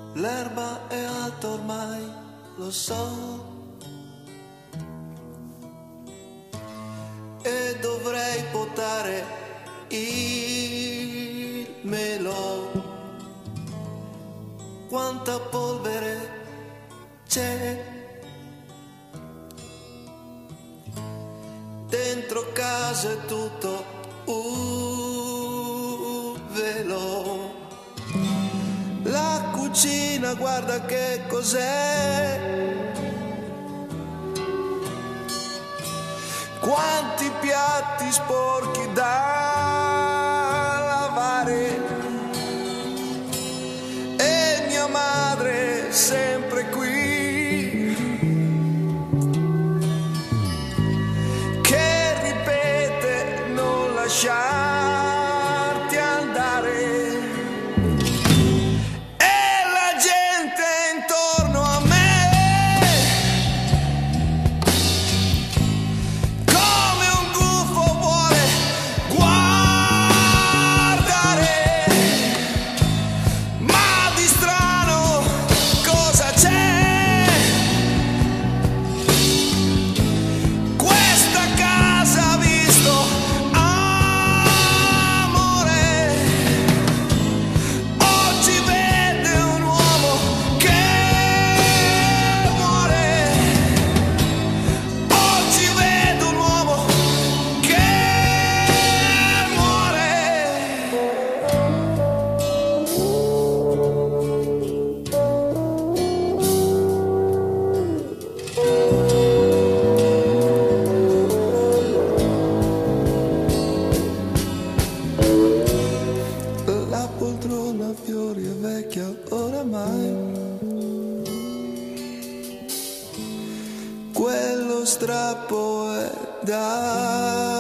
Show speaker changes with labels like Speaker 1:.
Speaker 1: L'erba è alta ormai, lo so, e dovrei potare il melo. Quanta polvere c'è dentro casa, è tutto un velo. La cucina, guarda che cos'è, quanti piatti sporchi da lavare, e mia madre sempre qui che ripete non lasciarti andare. La poltrona a fiori è vecchia oramai, quello strappo è da